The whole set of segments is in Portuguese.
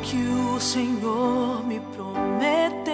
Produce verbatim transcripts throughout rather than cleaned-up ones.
que o Senhor me prometeu,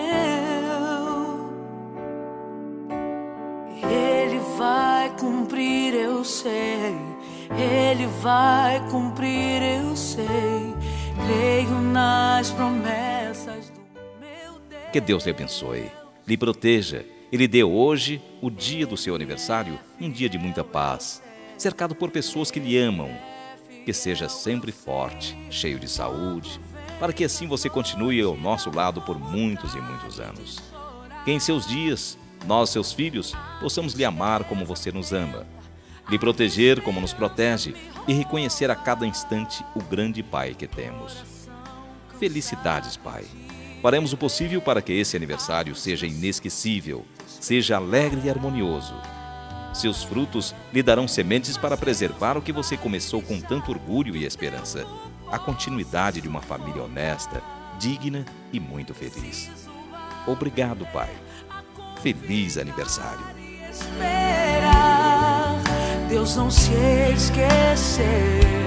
Ele vai cumprir, eu sei. Ele vai cumprir, eu sei. Creio nas promessas do meu Deus. Que Deus lhe abençoe, lhe proteja e lhe dê hoje, o dia do seu aniversário, um dia de muita paz, cercado por pessoas que lhe amam. Que seja sempre forte, cheio de saúde, para que assim você continue ao nosso lado por muitos e muitos anos. Que em seus dias, nós, seus filhos, possamos lhe amar como você nos ama, lhe proteger como nos protege e reconhecer a cada instante o grande Pai que temos. Felicidades, Pai. Faremos o possível para que esse aniversário seja inesquecível, seja alegre e harmonioso. Seus frutos lhe darão sementes para preservar o que você começou com tanto orgulho e esperança. A continuidade de uma família honesta, digna e muito feliz. Obrigado, Pai. Feliz aniversário. Deus não se esqueceu.